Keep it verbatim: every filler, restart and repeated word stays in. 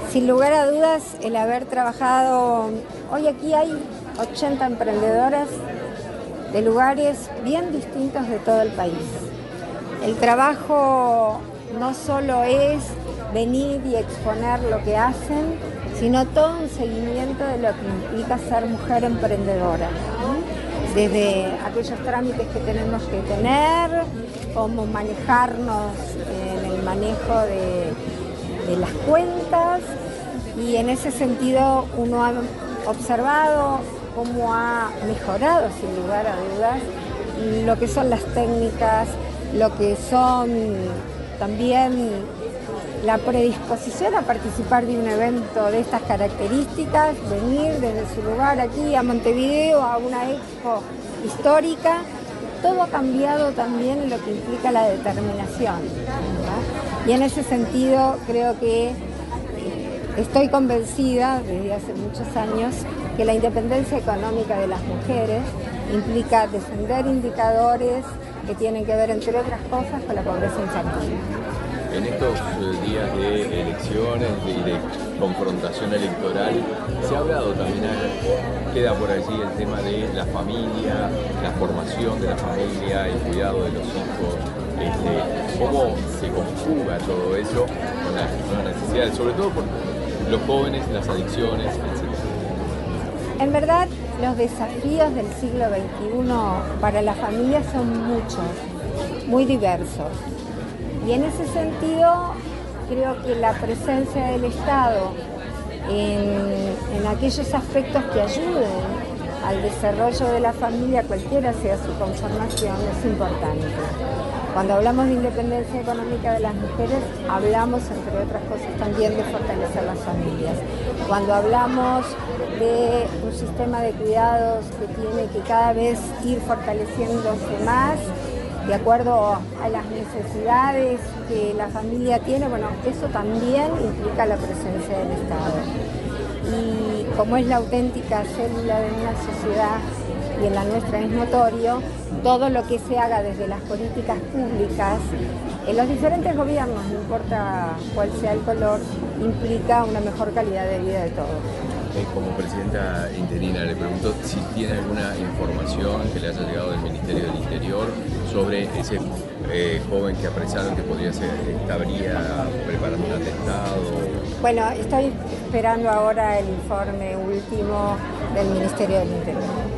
Sin lugar a dudas, el haber trabajado, hoy aquí hay ochenta emprendedoras de lugares bien distintos de todo el país. El trabajo no solo es venir y exponer lo que hacen, sino todo un seguimiento de lo que implica ser mujer emprendedora, ¿sí? Desde aquellos trámites que tenemos que tener, cómo manejarnos en el manejo de, de las cuentas, y en ese sentido uno ha observado cómo ha mejorado, sin lugar a dudas, lo que son las técnicas, lo que son también la predisposición a participar de un evento de estas características, venir desde su lugar aquí a Montevideo a una expo histórica. Todo ha cambiado también en lo que implica la determinación, ¿verdad? Y en ese sentido creo que estoy convencida desde hace muchos años que la independencia económica de las mujeres implica defender indicadores que tienen que ver, entre otras cosas, con la pobreza infantil. En estos días de elecciones y de, de confrontación electoral, se ha hablado también, queda por allí el tema de la familia, la formación de la familia, el cuidado de los hijos, este, cómo se conjuga todo eso con las, con las necesidades, sobre todo por los jóvenes, las adicciones, etcétera. En verdad, los desafíos del siglo veintiuno para la familia son muchos, muy diversos. Y en ese sentido, creo que la presencia del Estado en, en aquellos aspectos que ayuden al desarrollo de la familia, cualquiera sea su conformación, es importante. Cuando hablamos de independencia económica de las mujeres, hablamos, entre otras cosas, también de fortalecer las familias. Cuando hablamos de un sistema de cuidados que tiene que cada vez ir fortaleciéndose más, de acuerdo a las necesidades que la familia tiene, bueno, eso también implica la presencia del Estado. Y como es la auténtica célula de una sociedad, y en la nuestra es notorio, todo lo que se haga desde las políticas públicas, en los diferentes gobiernos, no importa cuál sea el color, implica una mejor calidad de vida de todos. Como presidenta interina, le pregunto si tiene alguna información que le haya llegado del Ministerio del Interior sobre ese eh, joven que apresaron que podría ser, estaría preparando un atentado. Bueno, estoy esperando ahora el informe último del Ministerio del Interior.